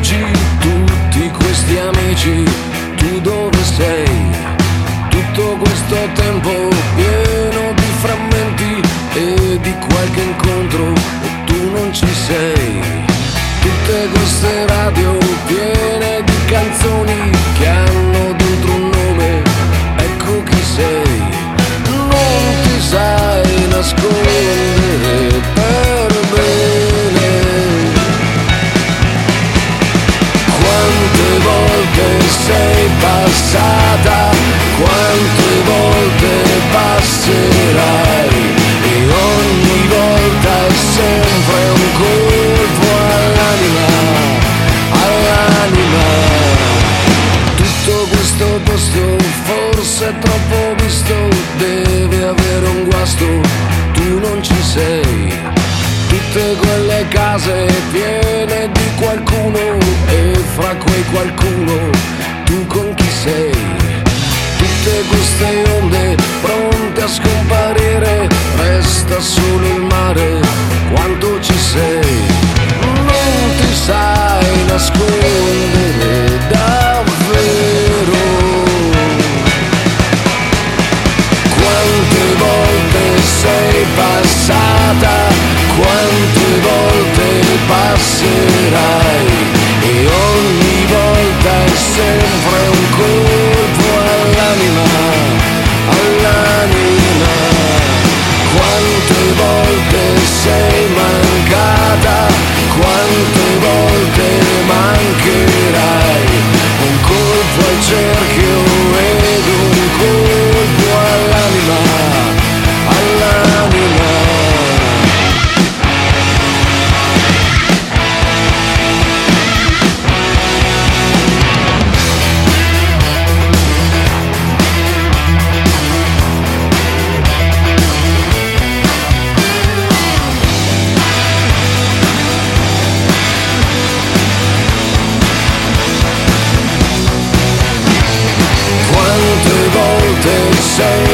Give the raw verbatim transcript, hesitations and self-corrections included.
voci, tutti questi amici, tu dove sei? Tutto questo tempo pieno di frammenti e di qualche incontro e tu non ci sei. Tutte queste radio piene di canzoni che hanno dentro un nome, ecco chi sei. Non ti sai nascondere per bene. Quante volte sei passata, quante volte passerai, e ogni volta è sempre un colpo all'anima, all'anima. Tutto questo posto forse è troppo visto, deve avere un guasto, tu non ci sei. Tutte quelle case piene di qualcuno e fra quei qualcuno tu con chi sei? Tutte queste onde pronte a scomparire, resta solo il mare, quanto ci sei? Non ti sai nascondere davvero. Quante volte sei passata, quante volte passerai, e ogni volta è sempre un colpo all'anima, all'anima. Quante volte sei mancata, quante volte mancherai, un colpo al cerchio ed un colpo all'anima, all'anima. Quante volte sei